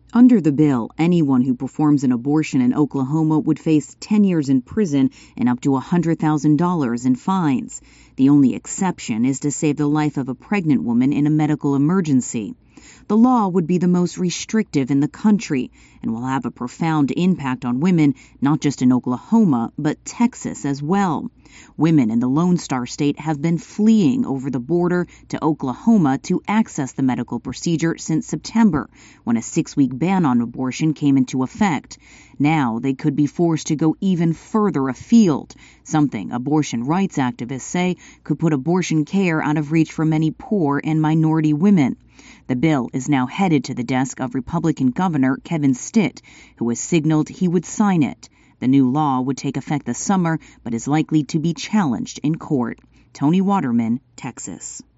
Under the bill, anyone who performs an abortion in Oklahoma would face 10 years in prison and up to $100,000 in fines. The only exception is to save the life of a pregnant woman in a medical emergency. The law would be the most restrictive in the country and will have a profound impact on women, not just in Oklahoma, but Texas as well. Women in the Lone Star State have been fleeing over the border to Oklahoma to access the medical procedure since September, when a 6-week ban on abortion came into effect. Now they could be forced to go even further afield, something abortion rights activists say could put abortion care out of reach for many poor and minority women. The bill is now headed to the desk of Republican Governor Kevin Stitt, who has signaled he would sign it. The new law would take effect this summer, but is likely to be challenged in court. Tony Waterman, Texas.